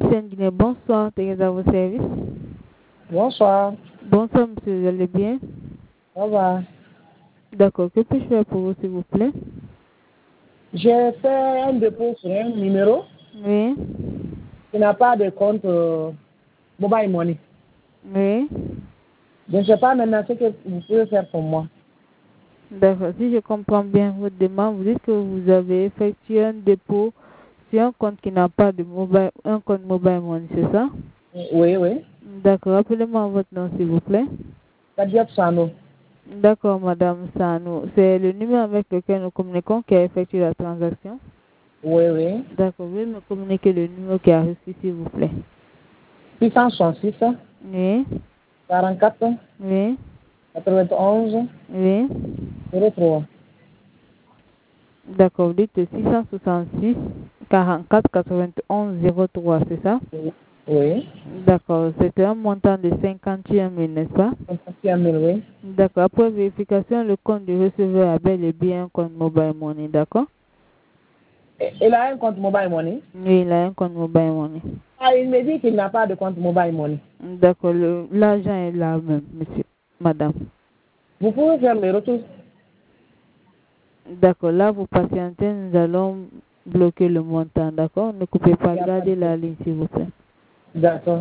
MTN Guinée, bonsoir, Teresa à vos services. Bonsoir. Bonsoir, monsieur, vous allez bien? Ça va. D'accord, que puis-je faire pour vous, s'il vous plaît? J'ai fait un dépôt sur un numéro Oui. qui n'a pas de compte Mobile Money. Oui. Je ne sais pas maintenant ce que vous pouvez faire pour moi. D'accord, si je comprends bien votre demande, vous dites que vous avez effectué un dépôt sur un compte qui n'a pas de mobile, un compte Mobile Money, c'est ça? Oui, oui. D'accord, rappelez-moi votre nom, s'il vous plaît. Kadiab Sano. D'accord, Madame Sano. C'est le numéro avec lequel nous communiquons qui a effectué la transaction? Oui, oui. D'accord, vous pouvez me communiquer le numéro qui a reçu, s'il vous plaît. 666 Oui, 44 oui, 91 oui. 03. D'accord, vous dites 666 44 91 03, c'est ça? Oui. D'accord, c'est un montant de 51 000, n'est-ce pas? 51 000, oui. D'accord, après vérification, le compte du receveur a bel et bien un compte Mobile Money, d'accord? Il a un compte Mobile Money. Oui, il a un compte Mobile Money. Ah, il me dit qu'il n'a pas de compte Mobile Money. D'accord, l'argent est là même, monsieur, madame. Vous pouvez faire le retour. D'accord, là, vous patientez, nous allons bloquer le montant, d'accord? Ne coupez pas, gardez la ligne, s'il vous plaît. D'accord.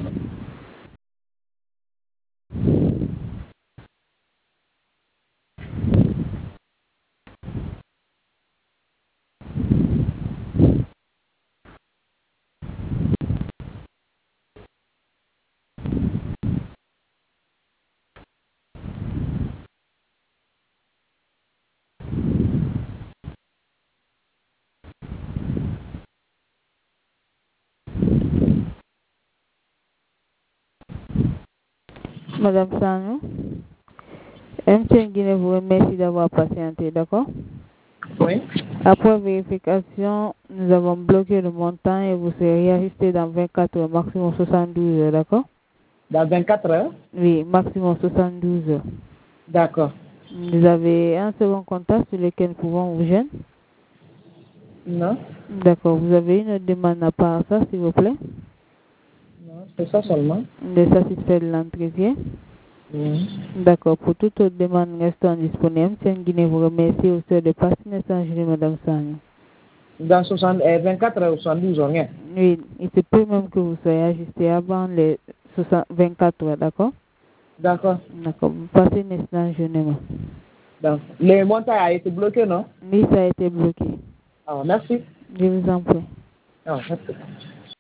Madame Sano, MTN Guinée vous remercie d'avoir patienté, d'accord? Oui. Après vérification, nous avons bloqué le montant et vous serez réajusté dans 24 heures, maximum 72 heures, d'accord? Dans 24 heures. Oui, maximum 72 heures. D'accord. Vous avez un second contact sur lequel nous pouvons vous joindre? Non. D'accord, vous avez une demande à part ça, s'il vous plaît? Non, c'est ça seulement. De satisfaire de l'entretien? D'accord, pour toute autre demande restant disponible, MTN Guinée vous remercie au sein de passer message, Madame Sano. Dans 24 heures ou 72 heures, rien. Oui, il se peut même que vous soyez ajusté avant les 24 heures, d'accord? D'accord. D'accord, vous passez une excellente journée. Donc, le montant a été bloqué, non? Oui, ça a été bloqué. Ah, merci. Je vous en prie. Ah, merci.